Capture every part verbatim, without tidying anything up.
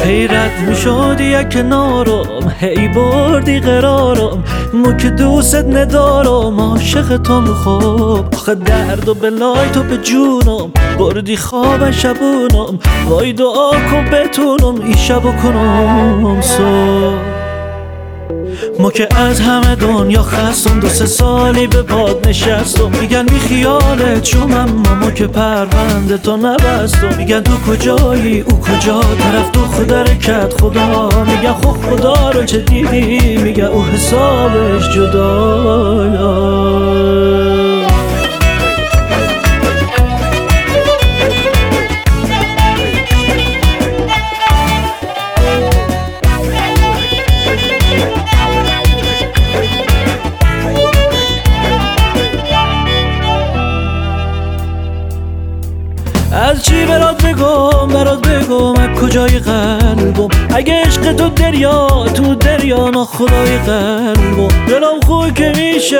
هی رد میشدی یک کنارم، هی بردی قرارم، مو که دوست ندارم، عاشق تو خوب. آخه درد و بلای تو به جونم، بردی خواب شبونم، وای دعا کن بتونم این شبو کنم صبح. ما که از همه دنیا خستم، دو سه سالی به باد نشستم، میگن بی خیالت شم، اما ما که پرونده تو نبستم. میگن تو کجایی او کجا، طرف تو خود حرکت خدا. میگن خب خدا رو چه دیدی، میگن او حسابش جدا. از چی برات بگم برات بگم از کجای قلبم، اگه عشق تو دریا تو دریا ناخدای قلبم. دلم خوی که میشه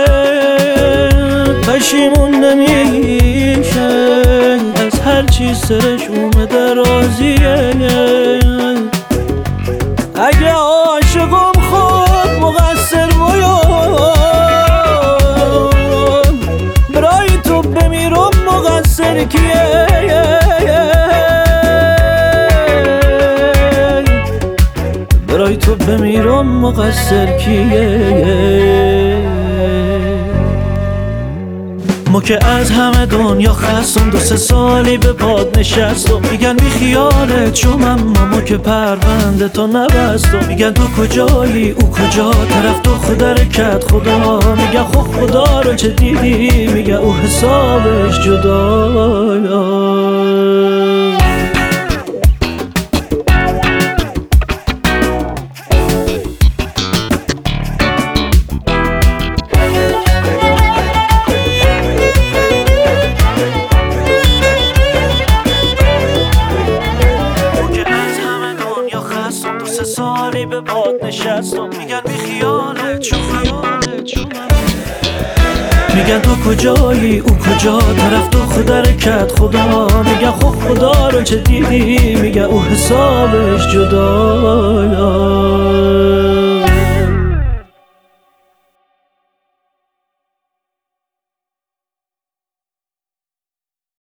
پشیمون نمیشه، از هر چی سرش اومده راضیه. اگه عاشقم خود مقصر باید، برای تو بمیرم مقصر کیه؟ برای تو بمیرم مقصر کیه؟ ما که از همه دنیا خستم، دو سه سالی به باد نشستم، میگن بی خیالت شم، اما ما که پرونده تو نبستم. میگن تو کجایی او کجا، طرف تو خود حرکت خدا. میگن خب خدا رو چه دیدی، میگن او حسابش جدا. سه سالی به باد نشستم، میگن بی خیالت شو خیالت شو. میگن تو کجایی او کجا، طرف تو خود حرکت خدا. میگن خب خدا رو چه دیدی، میگن او حسابش جدا.